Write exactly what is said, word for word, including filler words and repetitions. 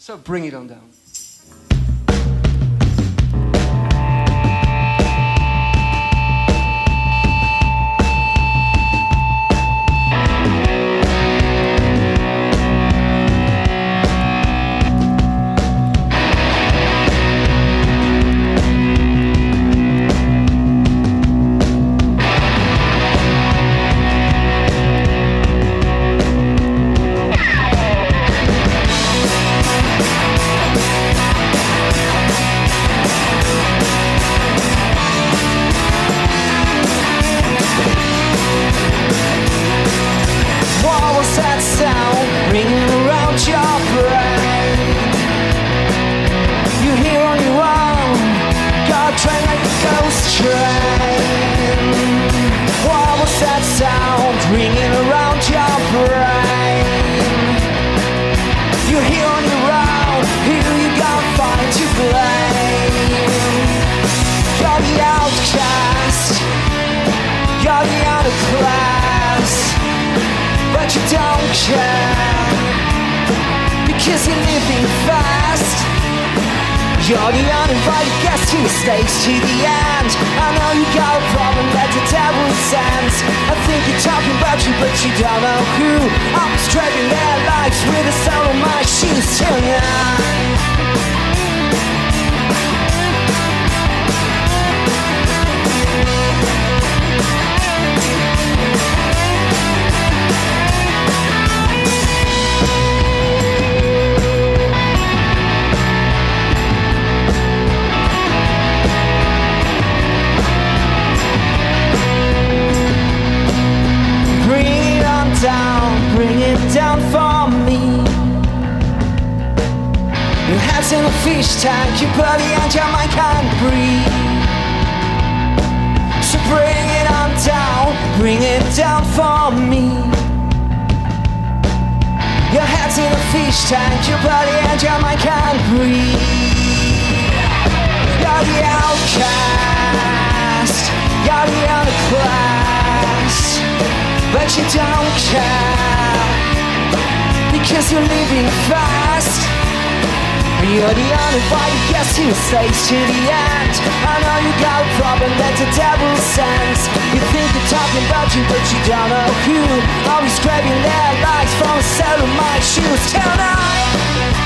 So bring it on down. That sound ringing around your brain. You hear on your own, God train like a ghost train. What was that sound ringing around your brain? You hear on your own, who you gotta find to blame? You're the outcast, you're the underclass, but you don't care, because you're living fast. You're the uninvited guest who stays to the end. I know you got a problem that the devil sends. I think you're talking about you, but you don't know who. I'm dragging their lives with the sound of my shoes till now. Down, bring it down for me. Your head's in a fish tank, your body and your mind can't breathe. So bring it on down, bring it down for me. Your head's in a fish tank, your body and your mind can't breathe. You're the outcast, you're the underclass, but you don't care, because you're living fast. You're the uninvited guest who stays to the end. I know you got a problem that the devil sends. You think they're talking about you, but you don't know who. Always grabbing their lives from the cell of my shoes till now.